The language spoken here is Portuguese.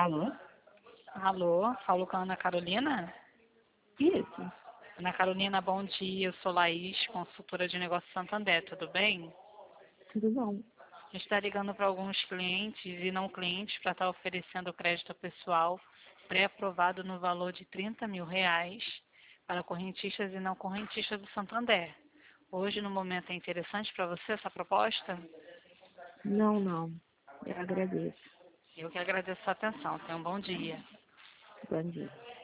Alô? Alô, falo com a Ana Carolina? Isso, Ana Carolina, bom dia. Eu sou Laís, consultora de negócios Santander, tudo bem? tudo bom. A gente está ligando para alguns clientes e não clientes para estar oferecendo crédito pessoal pré-aprovado no valor de R$ 30.000 para correntistas e não correntistas do Santander. Hoje, no momento, é interessante para você essa proposta? Não. Eu agradeço. Eu que agradeço a sua atenção. Tenha um bom dia. Bom dia.